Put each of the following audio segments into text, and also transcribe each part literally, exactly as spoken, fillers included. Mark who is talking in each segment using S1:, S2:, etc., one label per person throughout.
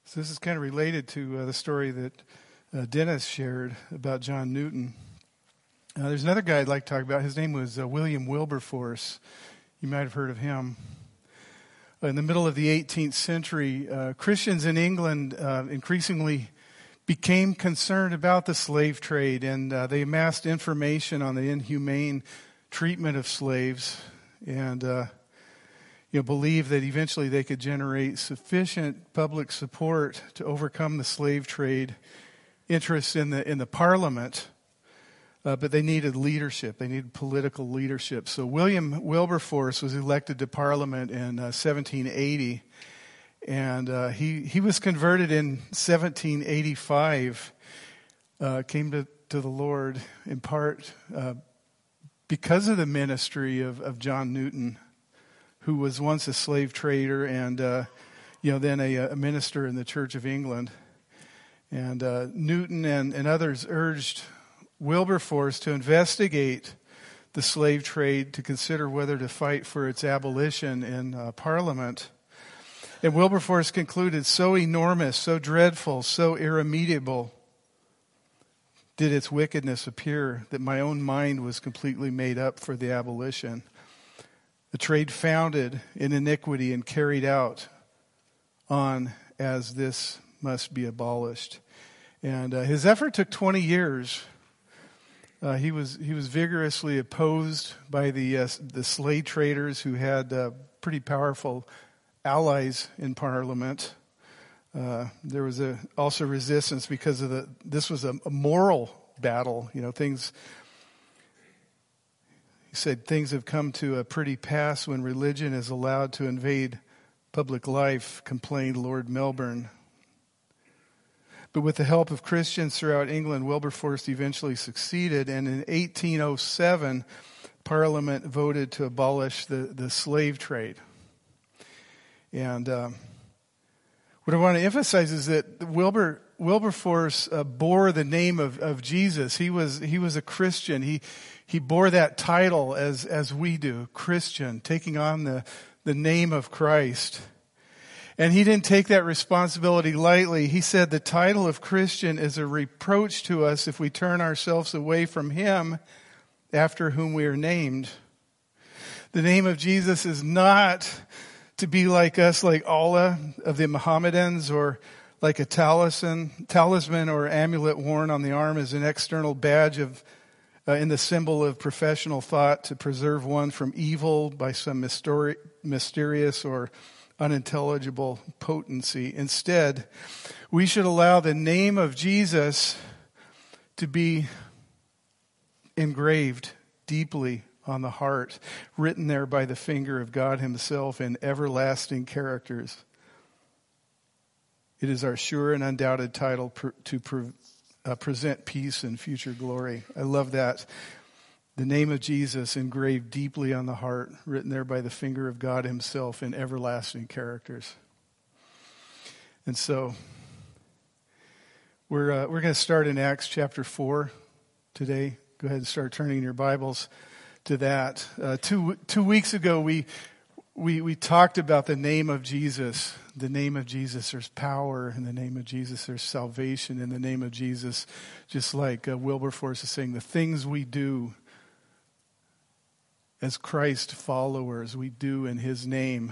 S1: So this is kind of related to uh, the story that uh, Dennis shared about John Newton. Uh, there's another guy I'd like to talk about. His name was uh, William Wilberforce. You might have heard of him. In the middle of the eighteenth century, uh, Christians in England uh, increasingly became concerned about the slave trade, and uh, they amassed information on the inhumane treatment of slaves, and uh, you know, believed that eventually they could generate sufficient public support to overcome the slave trade interest in the in the Parliament. Uh, but they needed leadership. They needed political leadership. So William Wilberforce was elected to Parliament in uh, seventeen eighty, and uh, he he was converted in seventeen eighty-five. Uh, came to, to the Lord in part uh, because of the ministry of, of John Newton, who was once a slave trader and uh, you know then a, a minister in the Church of England. And uh, Newton and, and others urged Wilberforce to investigate the slave trade, to consider whether to fight for its abolition in uh, Parliament. And Wilberforce concluded, so enormous, so dreadful, so irremediable did its wickedness appear that my own mind was completely made up for the abolition. A trade founded in iniquity and carried out on as this must be abolished. And uh, his effort took twenty years. Uh, he was he was vigorously opposed by the uh, the slave traders, who had uh, pretty powerful allies in Parliament. Uh, there was a, also resistance because of the this was a, a moral battle. You know, things. He said things have come to a pretty pass when religion is allowed to invade public life, complained Lord Melbourne. But with the help of Christians throughout England, Wilberforce eventually succeeded, and in eighteen oh seven, Parliament voted to abolish the, the slave trade. And um, what I want to emphasize is that Wilbur Wilberforce uh, bore the name of, of Jesus. He was he was a Christian. He he bore that title as as we do, Christian, taking on the the name of Christ. And he didn't take that responsibility lightly. He said the title of Christian is a reproach to us if we turn ourselves away from him after whom we are named. The name of Jesus is not to be like us, like Allah of the Mohammedans, or like a talisman, talisman or amulet worn on the arm as an external badge of, uh, in the symbol of professional thought to preserve one from evil by some mystori- mysterious or unintelligible potency. Instead, we should allow the name of Jesus to be engraved deeply on the heart, written there by the finger of God himself in everlasting characters. It is our sure and undoubted title pr- to pre- uh, present peace and future glory. I love that. The name of Jesus engraved deeply on the heart, written there by the finger of God himself in everlasting characters. And so we're uh, we're going to start in Acts chapter four today. Go ahead and start turning your Bibles to that. Uh, two two weeks ago, we we we talked about the name of Jesus. The name of Jesus, there's power. In the name of Jesus, there's salvation. In the name of Jesus, just like uh, Wilberforce is saying, the things we do as Christ followers, we do in his name.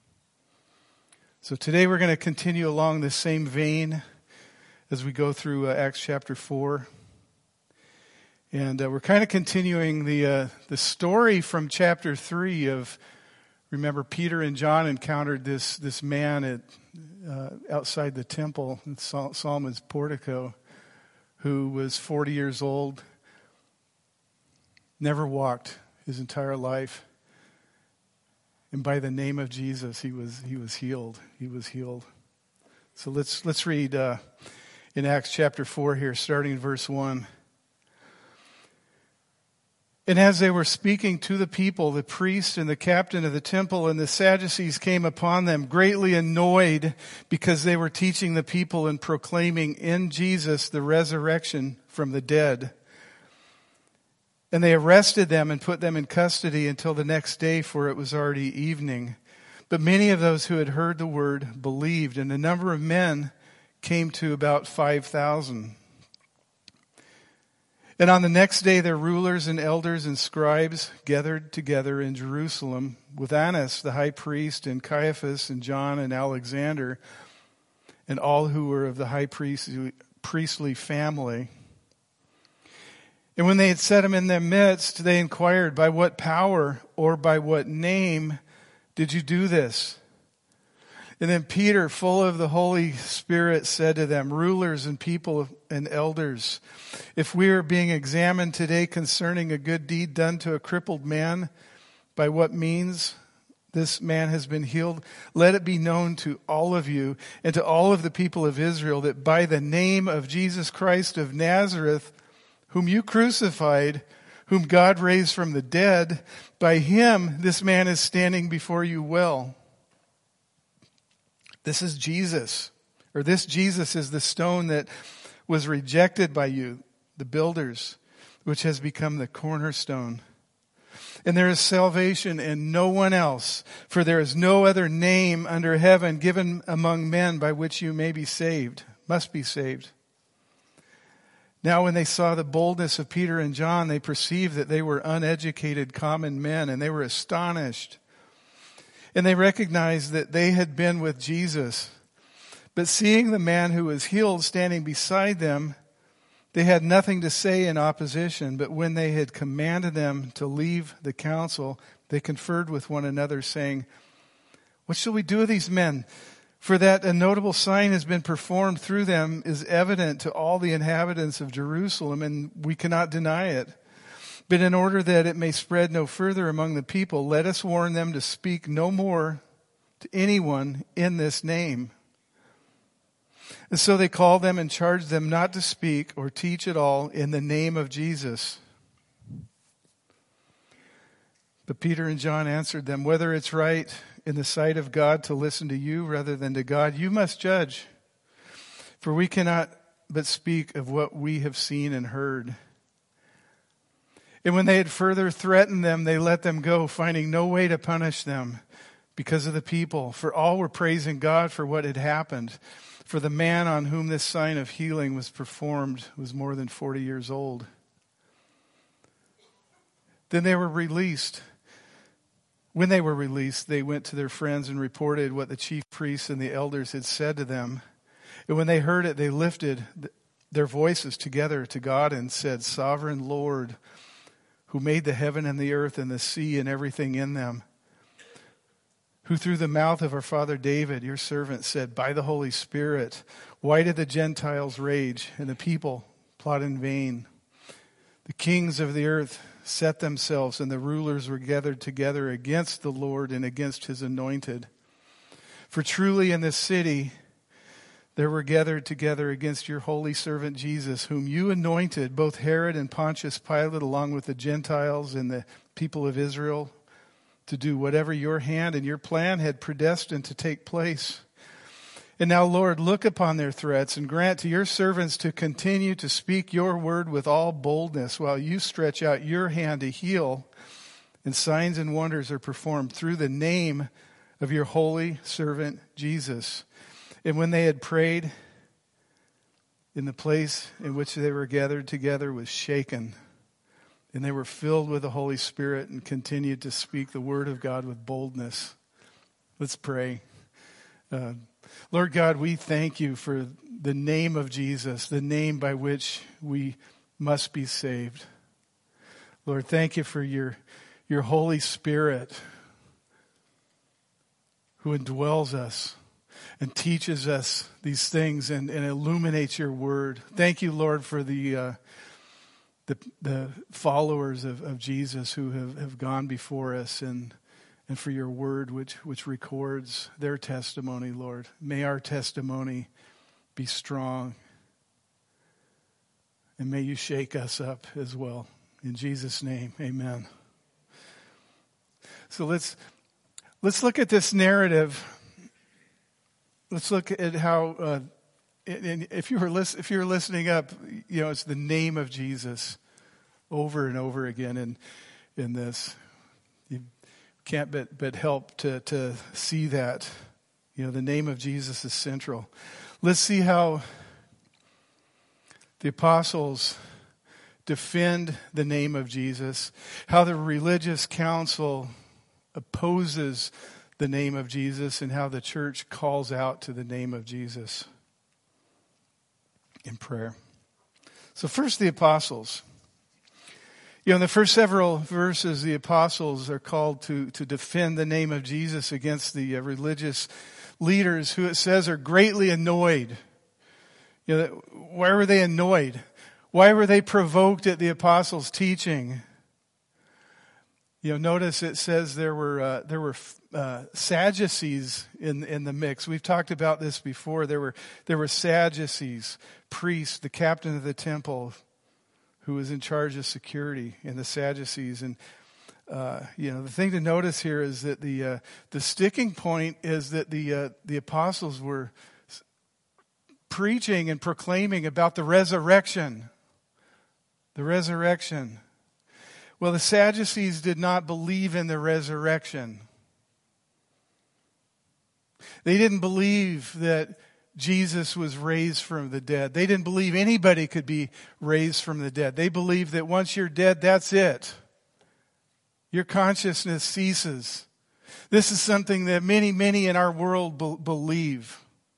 S1: So today we're going to continue along the same vein as we go through uh, Acts chapter four. And uh, we're kind of continuing the uh, the story from chapter three of, remember, Peter and John encountered this this man at uh, outside the temple in Sol- Solomon's portico, who was forty years old, never walked his entire life, and by the name of Jesus, he was he was healed. He was healed. So let's let's read uh, in Acts chapter four here, starting in verse one. And as they were speaking to the people, the priest and the captain of the temple and the Sadducees came upon them, greatly annoyed because they were teaching the people and proclaiming in Jesus the resurrection from the dead. And they arrested them and put them in custody until the next day, for it was already evening. But many of those who had heard the word believed, and a number of men came to about five thousand. And on the next day, their rulers and elders and scribes gathered together in Jerusalem with Annas, the high priest, and Caiaphas, and John, and Alexander, and all who were of the high priestly, priestly family. And when they had set him in their midst, they inquired, by what power or by what name did you do this? And then Peter, full of the Holy Spirit, said to them, rulers and people and elders, if we are being examined today concerning a good deed done to a crippled man, by what means this man has been healed, let it be known to all of you and to all of the people of Israel that by the name of Jesus Christ of Nazareth, whom you crucified, whom God raised from the dead, by him this man is standing before you well. This is Jesus, or this Jesus is the stone that was rejected by you, the builders, which has become the cornerstone. And there is salvation in no one else, for there is no other name under heaven given among men by which you may be saved, must be saved. Now when they saw the boldness of Peter and John, they perceived that they were uneducated common men, and they were astonished. And they recognized that they had been with Jesus. But seeing the man who was healed standing beside them, they had nothing to say in opposition. But when they had commanded them to leave the council, they conferred with one another, saying, what shall we do with these men? For that a notable sign has been performed through them is evident to all the inhabitants of Jerusalem, and we cannot deny it. But in order that it may spread no further among the people, let us warn them to speak no more to anyone in this name. And so they called them and charged them not to speak or teach at all in the name of Jesus. But Peter and John answered them, whether it's right in the sight of God to listen to you rather than to God, you must judge. For we cannot but speak of what we have seen and heard. And when they had further threatened them, they let them go, finding no way to punish them because of the people. For all were praising God for what had happened. For the man on whom this sign of healing was performed was more than forty years old. Then they were released. When they were released, they went to their friends and reported what the chief priests and the elders had said to them. And when they heard it, they lifted their voices together to God and said, Sovereign Lord, who made the heaven and the earth and the sea and everything in them, who through the mouth of our father David, your servant, said, by the Holy Spirit, why did the Gentiles rage and the people plot in vain? The kings of the earth set themselves, and the rulers were gathered together against the Lord and against his anointed. For truly in this city there were gathered together against your holy servant Jesus, whom you anointed, both Herod and Pontius Pilate, along with the Gentiles and the people of Israel, to do whatever your hand and your plan had predestined to take place. And now, Lord, look upon their threats and grant to your servants to continue to speak your word with all boldness while you stretch out your hand to heal, and signs and wonders are performed through the name of your holy servant Jesus. And when they had prayed, in the place in which they were gathered together was shaken, and they were filled with the Holy Spirit and continued to speak the word of God with boldness. Let's pray. Uh, Lord God, we thank you for the name of Jesus, the name by which we must be saved. Lord, thank you for your, your Holy Spirit who indwells us and teaches us these things and, and illuminates your word. Thank you, Lord, for the uh, the, the followers of, of Jesus who have, have gone before us, and and for your word which, which records their testimony, Lord. May our testimony be strong, and may you shake us up as well. In Jesus' name, amen. So let's let's look at this narrative. Let's look at how, uh, and if you were listen, if you were listening up, you know, it's the name of Jesus over and over again in in this. You can't but but help to to see that, you know, the name of Jesus is central. Let's see how the apostles defend the name of Jesus, how the religious council opposes the name of Jesus, and how the church calls out to the name of Jesus in prayer. So first, the apostles. You know, in the first several verses, the apostles are called to, to defend the name of Jesus against the uh, religious leaders who, it says, are greatly annoyed. You know, why were they annoyed? Why were they provoked at the apostles' teaching? You know, notice it says there were uh, there were uh, Sadducees in in the mix. We've talked about this before. There were there were Sadducees, priests, the captain of the temple, who was in charge of security, and the Sadducees. And uh, you know, the thing to notice here is that the uh, the sticking point is that the uh, the apostles were preaching and proclaiming about the resurrection. The resurrection. Well, the Sadducees did not believe in the resurrection. They didn't believe that Jesus was raised from the dead. They didn't believe anybody could be raised from the dead. They believed that once you're dead, that's it. Your consciousness ceases. This is something that many, many in our world be- believe.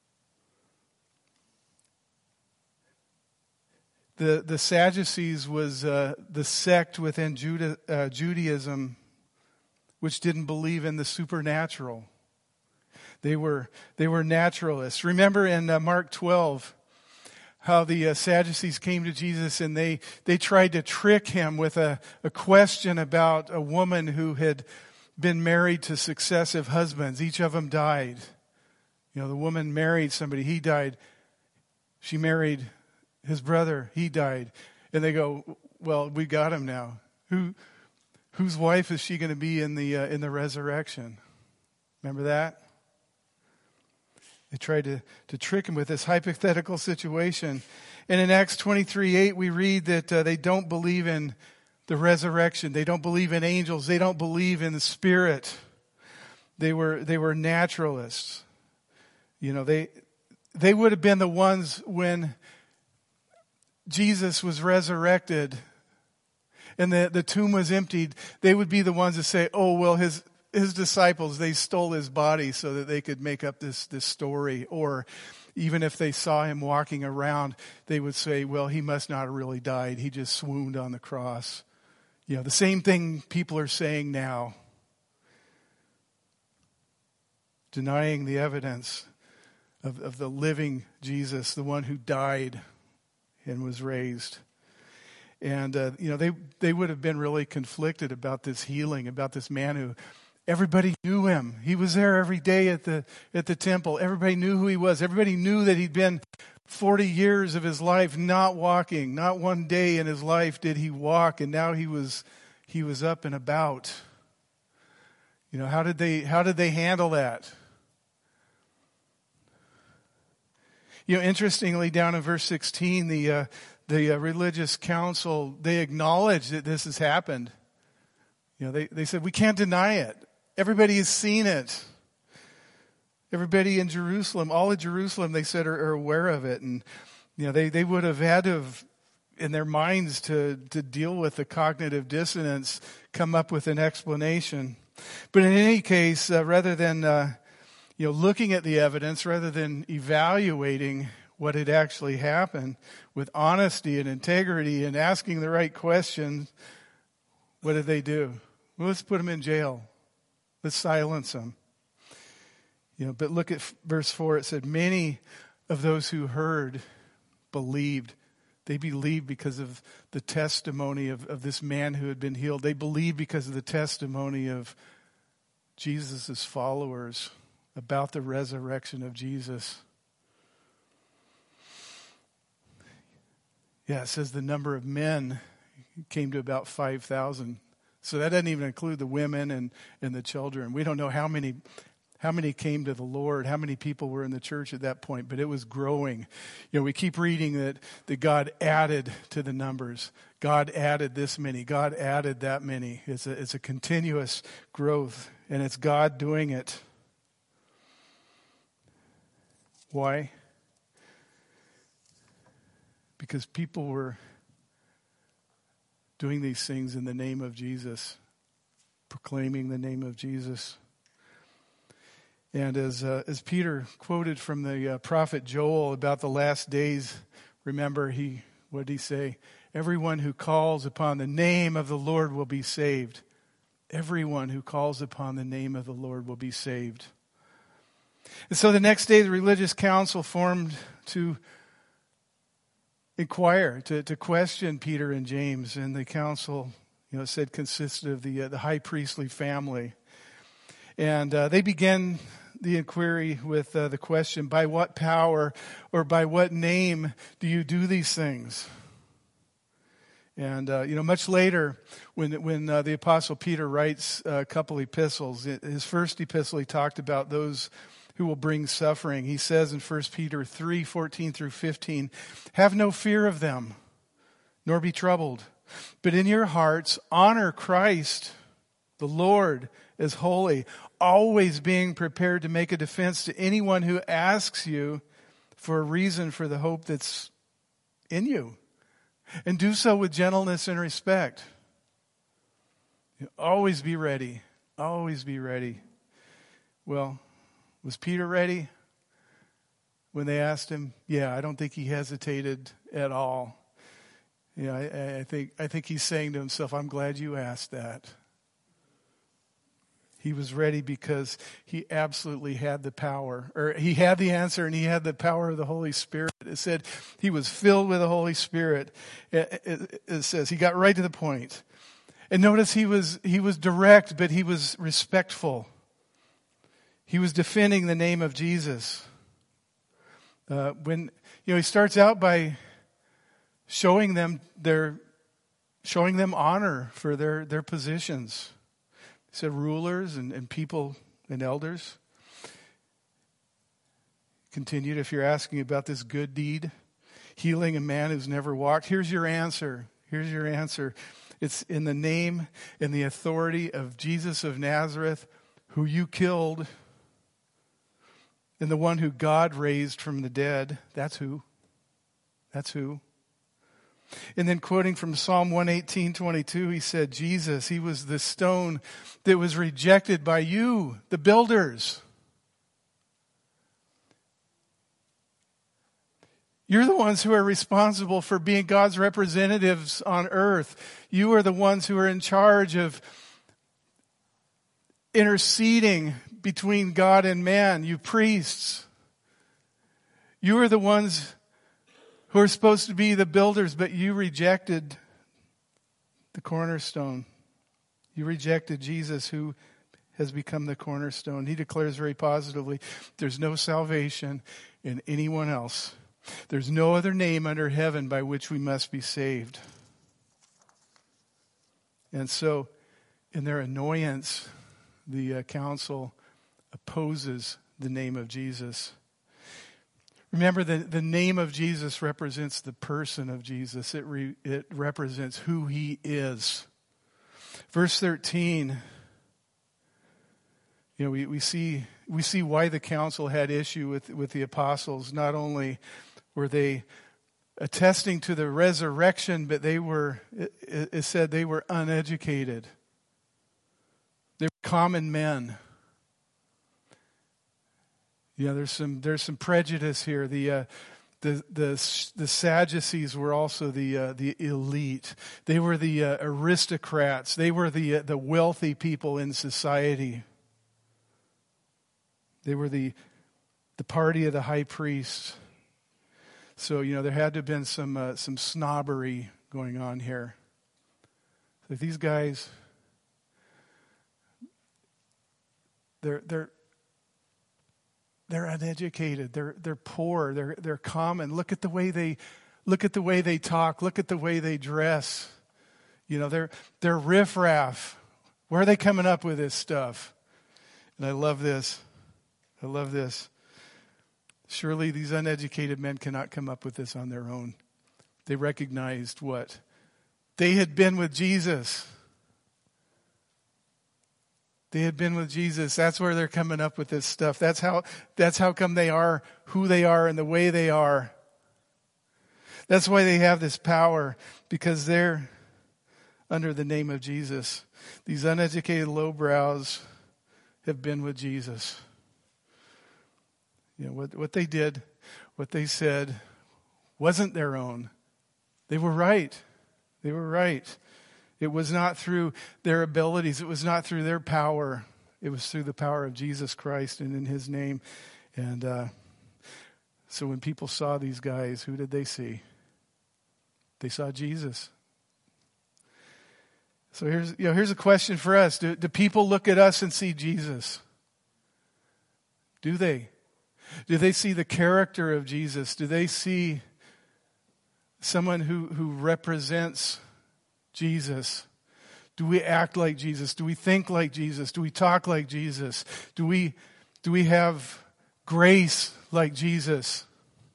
S1: The the Sadducees was uh, the sect within Juda, uh, Judaism which didn't believe in the supernatural. They were they were naturalists. Remember in uh, Mark twelve how the uh, Sadducees came to Jesus and they, they tried to trick him with a, a question about a woman who had been married to successive husbands. Each of them died. You know, the woman married somebody. He died. She married his brother, he died. And they go, well, we got him now. Who, whose wife is she going to be in the uh, in the resurrection? Remember that? They tried to, to trick him with this hypothetical situation. And in Acts twenty-three eight, we read that uh, they don't believe in the resurrection. They don't believe in angels. They don't believe in the Spirit. They were they were naturalists. You know, they they would have been the ones when Jesus was resurrected and the, the tomb was emptied, they would be the ones that say, oh, well, his his disciples, they stole his body so that they could make up this, this story. Or even if they saw him walking around, they would say, well, he must not have really died. He just swooned on the cross. You know, the same thing people are saying now. Denying the evidence of, of the living Jesus, the one who died and was raised. And, uh, you know, they, they would have been really conflicted about this healing, about this man who everybody knew him. He was there every day at the at the temple. Everybody knew who he was. Everybody knew that he'd been forty years of his life not walking. Not one day in his life did he walk, and now he was he was up and about. You know, how did they how did they handle that? You know, interestingly, down in verse sixteen, the uh, the uh, religious council, they acknowledge that this has happened. You know, they, they said, we can't deny it. Everybody has seen it. Everybody in Jerusalem, all of Jerusalem, they said, are, are aware of it. And, you know, they, they would have had to have, in their minds, to, to deal with the cognitive dissonance, come up with an explanation. But in any case, uh, rather than, uh, you know, looking at the evidence, rather than evaluating what had actually happened with honesty and integrity and asking the right questions, what did they do? Well, let's put him in jail. Let's silence him. You know, but look at verse four. It said, many of those who heard believed. They believed because of the testimony of, of this man who had been healed. They believed because of the testimony of Jesus' followers about the resurrection of Jesus. Yeah, it says the number of men came to about five thousand. So that doesn't even include the women and, and the children. We don't know how many how many came to the Lord, how many people were in the church at that point, but it was growing. You know, we keep reading that, that God added to the numbers. God added this many. God added that many. It's a, it's a continuous growth, and it's God doing it. Why? because people were doing these things in the name of Jesus, proclaiming the name of Jesus. And as uh, as Peter quoted from the uh, prophet Joel about the last days, remember he what did he say? Everyone who calls upon the name of the Lord will be saved. Everyone who calls upon the name of the Lord will be saved. And so the next day, the religious council formed to inquire, to, to question Peter and James. And the council, you know, said consisted of the uh, the high priestly family. And uh, they began the inquiry with uh, the question, by what power or by what name do you do these things? And, uh, you know, much later, when when uh, the Apostle Peter writes a couple epistles, his first epistle, he talked about those who will bring suffering. He says in First Peter three, fourteen through fifteen, have no fear of them, nor be troubled. But in your hearts, honor Christ, the Lord, as holy, always being prepared to make a defense to anyone who asks you for a reason for the hope that's in you. And do so with gentleness and respect. Always be ready. Always be ready. Well, was Peter ready when they asked him? Yeah, I don't think he hesitated at all. Yeah, I, I think I think he's saying to himself, I'm glad you asked that. He was ready because he absolutely had the power, or he had the answer, and he had the power of the Holy Spirit. It said he was filled with the Holy Spirit. It, it, it says he got right to the point. And notice he was he was direct, but he was respectful. He was defending the name of Jesus. Uh, when you know he starts out by showing them their showing them honor for their their positions. He said rulers and, and people and elders. Continued, if you're asking about this good deed, healing a man who's never walked, here's your answer. Here's your answer. It's in the name and the authority of Jesus of Nazareth, who you killed, and the one who God raised from the dead. That's who. That's who. And then quoting from Psalm one eighteen, twenty-two, he said, Jesus, he was the stone that was rejected by you, the builders. You're the ones who are responsible for being God's representatives on earth. You are the ones who are in charge of interceding between God and man, you priests. You are the ones who are supposed to be the builders, but you rejected the cornerstone. You rejected Jesus, who has become the cornerstone. He declares very positively, there's no salvation in anyone else. There's no other name under heaven by which we must be saved. And so, in their annoyance, the uh, council opposes the name of Jesus. Remember, the, the name of Jesus represents the person of Jesus. It, re, it represents who he is. Verse thirteen, you know, we, we see we see why the council had issue with, with the apostles. Not only were they attesting to the resurrection, but they were, it, it said they were uneducated. They were common men. Yeah, there's some there's some prejudice here. The uh, the the the Sadducees were also the uh, the elite. They were the uh, aristocrats. They were the uh, the wealthy people in society. They were the the party of the high priest. So you know there had to have been some uh, some snobbery going on here. So these guys, they're they're. They're uneducated. They're they're poor. They're they're common. Look at the way they look at the way they talk. Look at the way they dress. You know, they're they're riffraff. Where are they coming up with this stuff? And I love this. I love this. Surely these uneducated men cannot come up with this on their own. They recognized what? They had been with Jesus. They had been with Jesus. That's where they're coming up with this stuff. That's how, that's how come they are who they are and the way they are. That's why they have this power, because they're under the name of Jesus. These uneducated lowbrows have been with Jesus. You know, what, what they did, what they said wasn't their own. They were right. They were right. It was not through their abilities. It was not through their power. It was through the power of Jesus Christ and in his name. And uh, so when people saw these guys, who did they see? They saw Jesus. So here's, you know, here's a question for us. Do, do people look at us and see Jesus? Do they? Do they see the character of Jesus? Do they see someone who, who represents Jesus? Do we act like Jesus? Do we think like Jesus? Do we talk like Jesus? Do we, do we have grace like Jesus?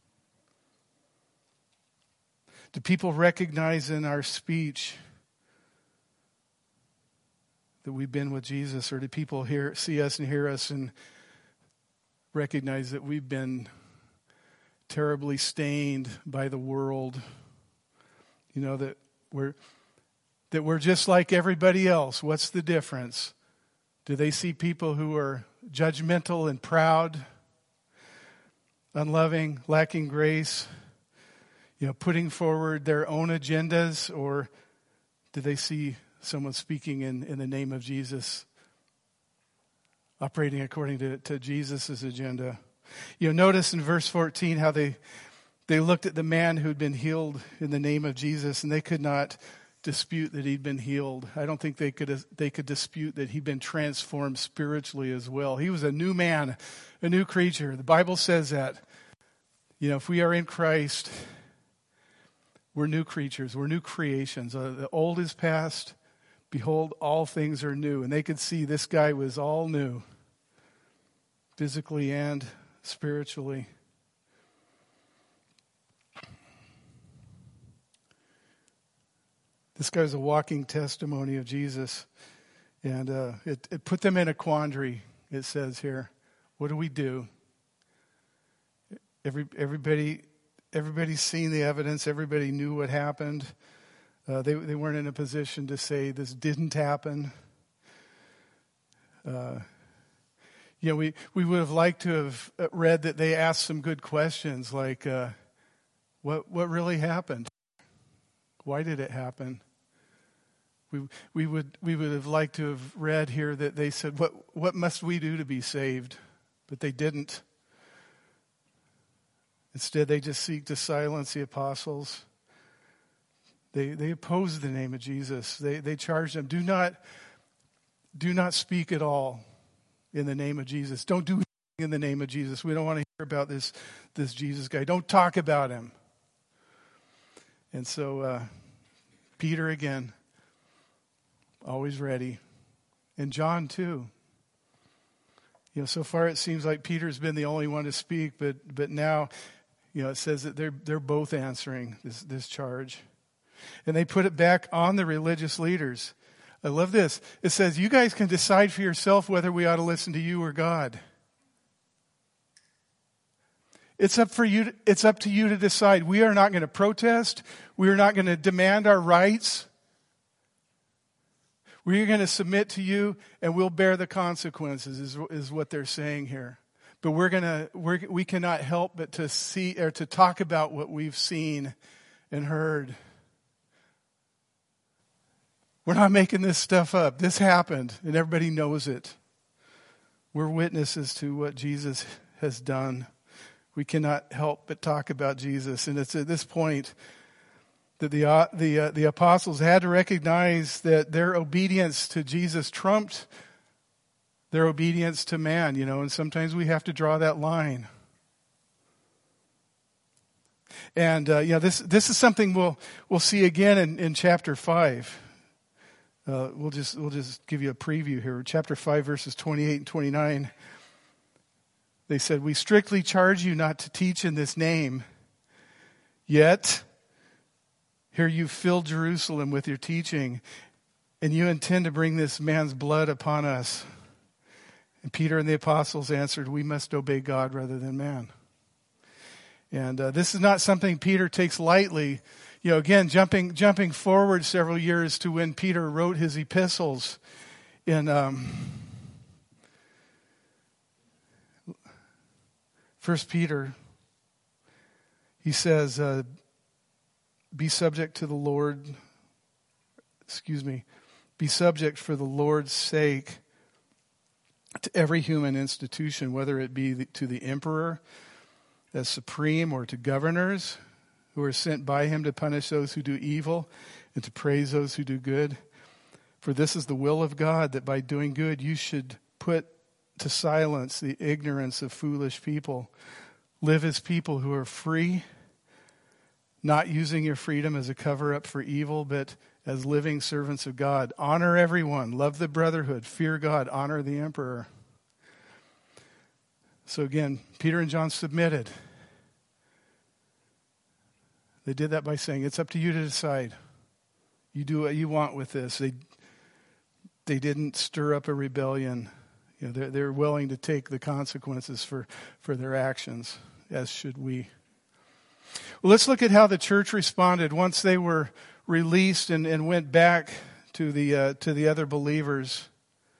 S1: Do people recognize in our speech that we've been with Jesus? Or do people hear, see us and hear us and recognize that we've been terribly stained by the world? You know, that we're that we're just like everybody else. What's the difference? Do they see people who are judgmental and proud, unloving, lacking grace, you know, putting forward their own agendas? Or do they see someone speaking in, in the name of Jesus, operating according to, to Jesus' agenda? You know, notice in verse fourteen how they they looked at the man who'd been healed in the name of Jesus, and they could not dispute that he'd been healed. I don't think they could they could dispute that he'd been transformed spiritually as well. He was a new man, a new creature. The Bible says that. You know, if we are in Christ, we're new creatures. We're new creations. Uh, the old is past. Behold, all things are new. And they could see this guy was all new, physically and spiritually. This guy's a walking testimony of Jesus. And uh, it, it put them in a quandary, it says here. What do we do? Every, everybody, everybody's seen the evidence. Everybody knew what happened. Uh, they, they weren't in a position to say this didn't happen. Uh, you know, we, we would have liked to have read that they asked some good questions like, uh, what what really happened? Why did it happen? We we would we would have liked to have read here that they said, what what must we do to be saved? But they didn't. Instead, they just seek to silence the apostles. They they opposed the name of Jesus. They they charged them, do not do not speak at all in the name of Jesus. Don't do anything in the name of Jesus. We don't want to hear about this this Jesus guy. Don't talk about him. And so uh, Peter again, always ready. And John too. You know, so far it seems like Peter's been the only one to speak, but but now, you know, it says that they're they're both answering this this charge. And they put it back on the religious leaders. I love this. It says, you guys can decide for yourself whether we ought to listen to you or God. It's up for you. To, it's up to you to decide. We are not going to protest. We are not going to demand our rights. We are going to submit to you, and we'll bear the consequences. Is, is what they're saying here. But we're gonna. We're, we cannot help but to see or to talk about what we've seen and heard. We're not making this stuff up. This happened, and everybody knows it. We're witnesses to what Jesus has done. We cannot help but talk about Jesus. And it's at this point that the uh, the uh, the apostles had to recognize that their obedience to Jesus trumped their obedience to man, you know, and sometimes we have to draw that line. And uh, you know, this this is something we'll we'll see again in, in chapter five. Uh, we'll just we'll just give you a preview here. Chapter five, verses twenty-eight and twenty-nine. They said, "We strictly charge you not to teach in this name. Yet, here you fill Jerusalem with your teaching, and you intend to bring this man's blood upon us." And Peter and the apostles answered, "We must obey God rather than man." And uh, this is not something Peter takes lightly. You know, again, jumping jumping forward several years to when Peter wrote his epistles in um, First Peter, he says, uh, be subject to the Lord, excuse me, be subject for the Lord's sake to every human institution, whether it be the, to the emperor as supreme or to governors who are sent by him to punish those who do evil and to praise those who do good. For this is the will of God, that by doing good you should put to silence the ignorance of foolish people. Live as people who are free, not using your freedom as a cover-up for evil, but as living servants of God. Honor everyone, love the brotherhood, fear God, honor the emperor. So again, Peter and John submitted. They did that by saying, it's up to you to decide. You do what you want with this. They they didn't stir up a rebellion. You know, they're, they're willing to take the consequences for, for their actions, as should we. Well, let's look at how the church responded once they were released and, and went back to the uh, to the other believers.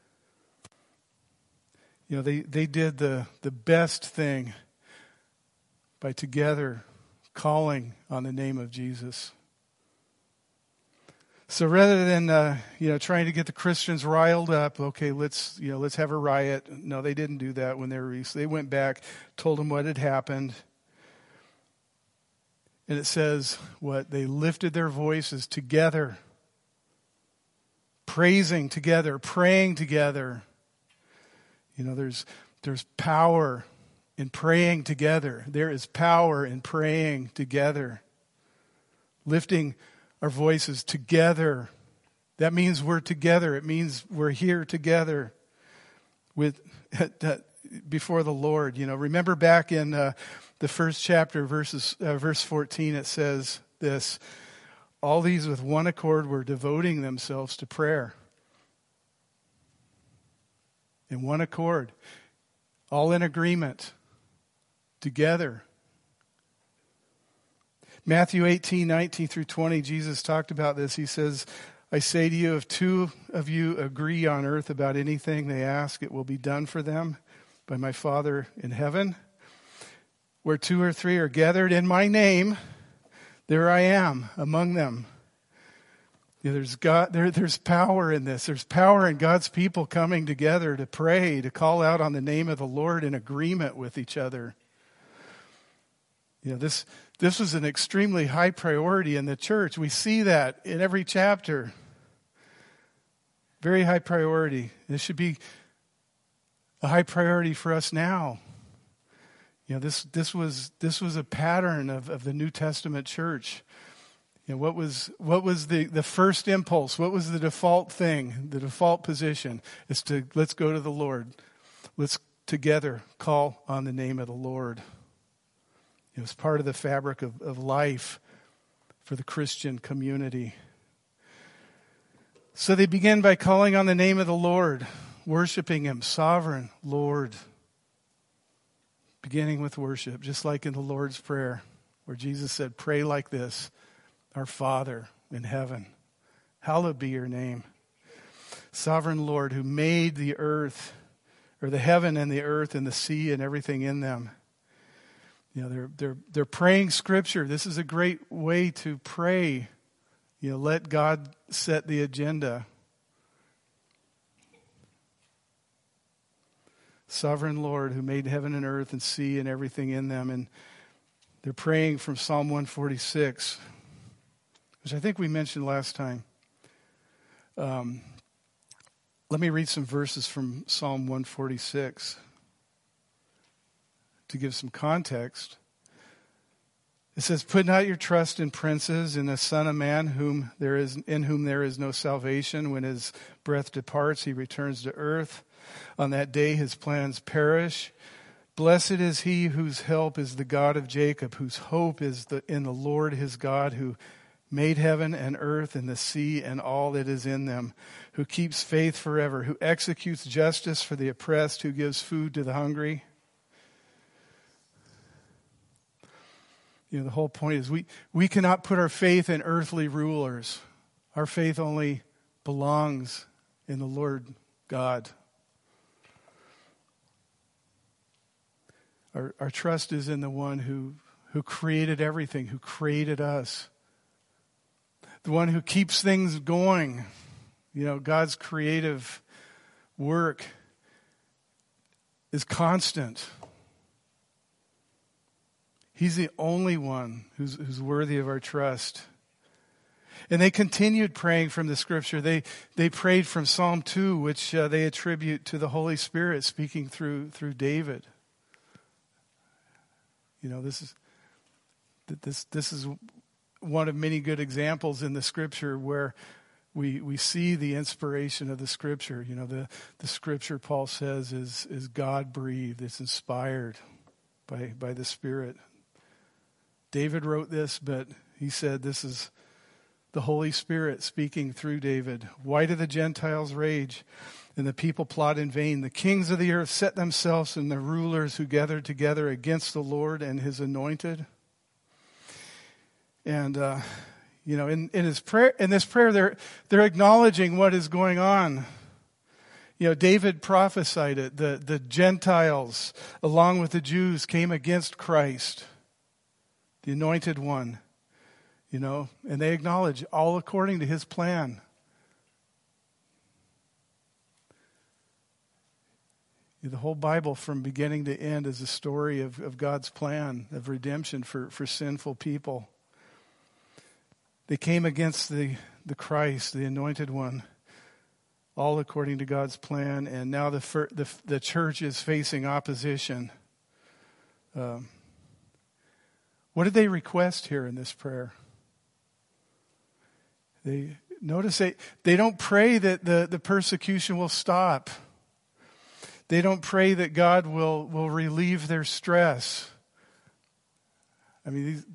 S1: You know, they, they did the, the best thing by together calling on the name of Jesus. So rather than uh, you know trying to get the Christians riled up, okay, let's you know let's have a riot. No, they didn't do that when they were released. They went back, told them what had happened, and it says what they lifted their voices together, praising together, praying together. You know, there's there's power in praying together. There is power in praying together. Lifting our voices together. That means we're together. It means we're here together with before the Lord. You know, remember back in uh, the first chapter, verses uh, verse fourteen, it says this: all these with one accord were devoting themselves to prayer. In one accord, all in agreement, together. Matthew eighteen, nineteen through twenty, Jesus talked about this. He says, I say to you, if two of you agree on earth about anything they ask, it will be done for them by my Father in heaven. Where two or three are gathered in my name, there I am among them. You know, there's God, there, there's power in this. There's power in God's people coming together to pray, to call out on the name of the Lord in agreement with each other. You know, this this was an extremely high priority in the church. We see that in every chapter. Very high priority. This should be a high priority for us now. You know, this this was this was a pattern of, of the New Testament church. You know, what was what was the, the first impulse? What was the default thing? The default position is to let's go to the Lord. Let's together call on the name of the Lord. It was part of the fabric of, of life for the Christian community. So they begin by calling on the name of the Lord, worshiping Him, sovereign Lord. Beginning with worship, just like in the Lord's Prayer, where Jesus said, pray like this, our Father in heaven, hallowed be your name. Sovereign Lord, who made the earth, or the heaven and the earth and the sea and everything in them. You know, they're they're they're praying Scripture. This is a great way to pray. You know, let God set the agenda. Sovereign Lord, who made heaven and earth and sea and everything in them, and they're praying from Psalm one forty-six, which I think we mentioned last time. Um, let me read some verses from Psalm one forty-six. To give some context, it says, put not your trust in princes, in the son of man whom there is in whom there is no salvation. When his breath departs, he returns to earth. On that day his plans perish. Blessed is he whose help is the God of Jacob, whose hope is the, in the Lord his God, who made heaven and earth and the sea and all that is in them, who keeps faith forever, who executes justice for the oppressed, who gives food to the hungry. You know, the whole point is we, we cannot put our faith in earthly rulers. Our faith only belongs in the Lord God. Our, our trust is in the one who, who created everything, who created us. The one who keeps things going. You know, God's creative work is constant. He's the only one who's, who's worthy of our trust. And they continued praying from the scripture. They they prayed from Psalm two, which uh, they attribute to the Holy Spirit speaking through through David. You know, this is this this is one of many good examples in the scripture where we we see the inspiration of the scripture. You know, the the scripture, Paul says, is is God breathed. It's inspired by by the Spirit. David wrote this, but he said this is the Holy Spirit speaking through David. Why do the Gentiles rage and the people plot in vain? The kings of the earth set themselves and the rulers who gathered together against the Lord and his anointed. And, uh, you know, in, in his prayer, in this prayer, they're, they're acknowledging what is going on. You know, David prophesied it. The, the Gentiles, along with the Jews, came against Christ, the anointed one. You know, and they acknowledge all according to his plan. The whole Bible from beginning to end is a story of, of God's plan of redemption for, for sinful people. They came against the, the Christ, the anointed one, all according to God's plan. And now the, the, the church is facing opposition. Um, what did they request here in this prayer? They notice they, they don't pray that the, the persecution will stop. They don't pray that God will, will relieve their stress. I mean, these,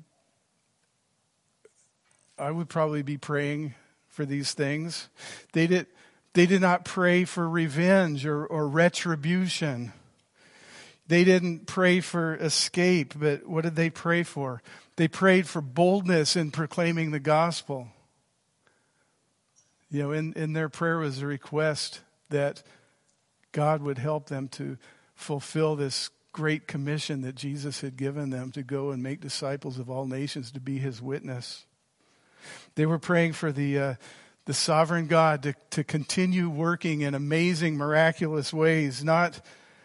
S1: I would probably be praying for these things. They did, they did not pray for revenge or, or retribution. They didn't pray for escape, but what did they pray for? They prayed for boldness in proclaiming the gospel. You know, in, in their prayer was a request that God would help them to fulfill this great commission that Jesus had given them to go and make disciples of all nations, to be his witness. They were praying for the uh, the sovereign God to, to continue working in amazing, miraculous ways, not,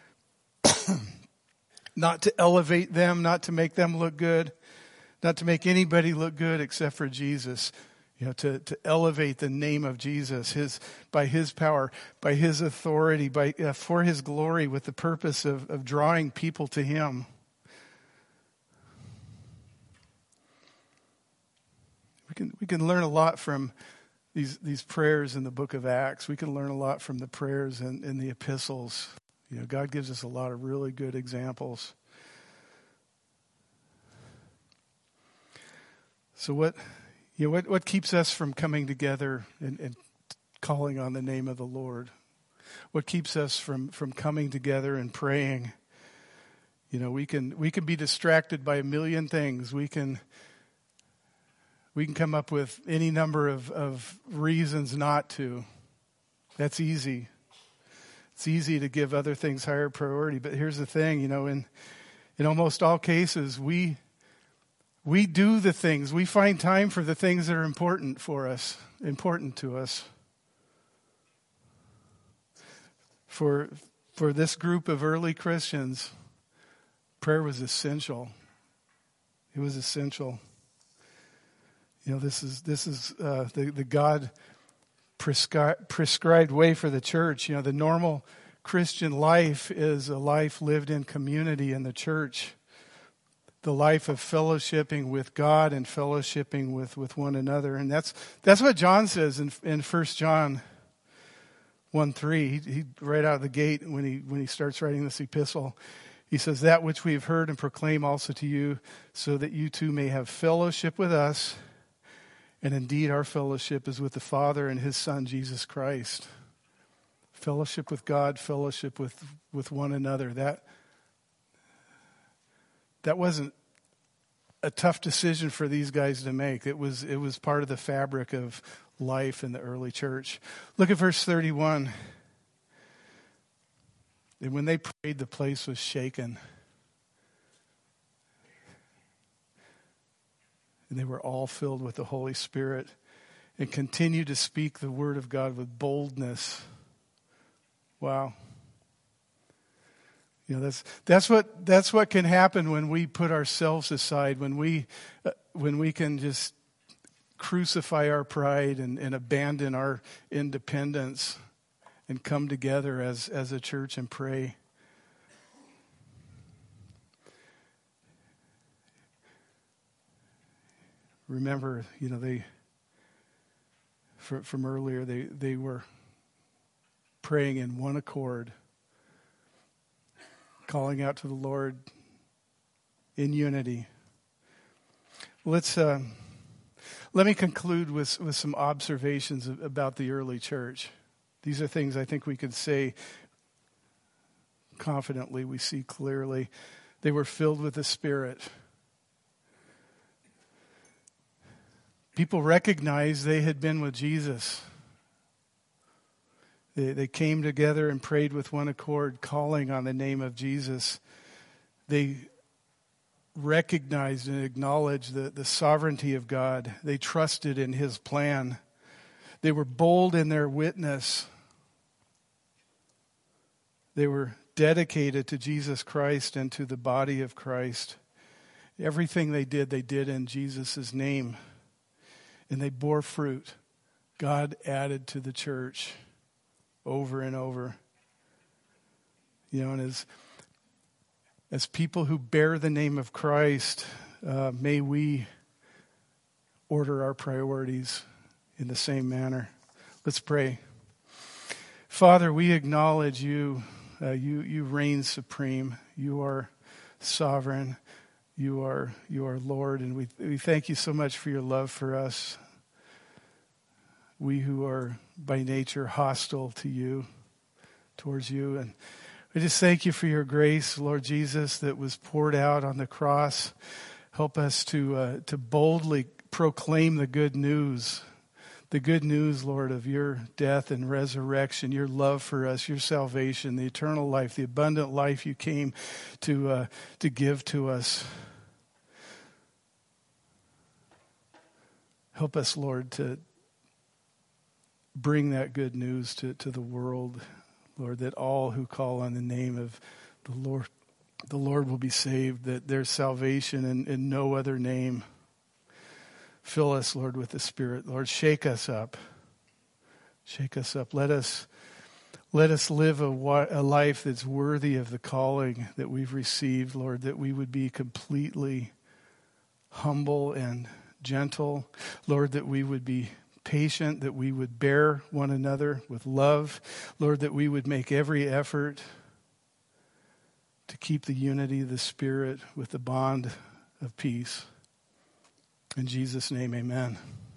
S1: not to elevate them, not to make them look good, not to make anybody look good except for Jesus. You know, to, to elevate the name of Jesus, his by his power, by his authority, by uh, for his glory, with the purpose of, of drawing people to him. We can we can learn a lot from these these prayers in the book of Acts. We can learn a lot from the prayers in, in the epistles. You know, God gives us a lot of really good examples. So what? You know, what, what keeps us from coming together and, and calling on the name of the Lord? What keeps us from, from coming together and praying? You know, we can we can be distracted by a million things. We can we can come up with any number of, of reasons not to. That's easy. It's easy to give other things higher priority. But here's the thing, you know, in in almost all cases, we We do the things. We find time for the things that are important for us, important to us. For for this group of early Christians, prayer was essential. It was essential. You know, this is this is uh, the the God prescri- prescribed way for the church. You know, the normal Christian life is a life lived in community in the church. The life of fellowshipping with God and fellowshipping with, with one another. And that's that's what John says in in First John one three. He, he right out of the gate when he when he starts writing this epistle, he says, "That which we have heard and proclaim also to you, so that you too may have fellowship with us. And indeed our fellowship is with the Father and his Son, Jesus Christ." Fellowship with God, fellowship with, with one another. That That wasn't a tough decision for these guys to make. It was it was part of the fabric of life in the early church. Look at verse thirty-one. And when they prayed, the place was shaken. And they were all filled with the Holy Spirit and continued to speak the word of God with boldness. Wow. You know, that's that's what that's what can happen when we put ourselves aside, when we uh, when we can just crucify our pride and, and abandon our independence and come together as, as a church and pray. Remember, you know, they from, from earlier, they, they were praying in one accord, calling out to the Lord in unity. Let's uh, let me conclude with with some observations about the early church. These are things I think we could say confidently. We see clearly. They were filled with the Spirit. People recognized they had been with Jesus. They, they came together and prayed with one accord, calling on the name of Jesus. They recognized and acknowledged the, the sovereignty of God. They trusted in His plan. They were bold in their witness. They were dedicated to Jesus Christ and to the body of Christ. Everything they did, they did in Jesus' name. And they bore fruit. God added to the church over and over. You know, and as, as people who bear the name of Christ, uh, may we order our priorities in the same manner. Let's pray. Father, we acknowledge you. Uh, you you reign supreme. You are sovereign. You are you are Lord, and we we thank you so much for your love for us. We who are by nature hostile to you, towards you, and we just thank you for your grace, Lord Jesus, that was poured out on the cross. Help us to uh, to boldly proclaim the good news. The good news, Lord, of your death and resurrection, your love for us, your salvation, the eternal life, the abundant life you came to uh, to give to us. Help us, Lord, to bring that good news to, to the world, Lord, that all who call on the name of the Lord, the Lord will be saved, that there's salvation in, in no other name. Fill us, Lord, with the Spirit. Lord, shake us up. Shake us up. Let us let us live a, a life that's worthy of the calling that we've received, Lord, that we would be completely humble and gentle. Lord, that we would be patient, that we would bear one another with love. Lord, that we would make every effort to keep the unity of the Spirit with the bond of peace. In Jesus' name, amen.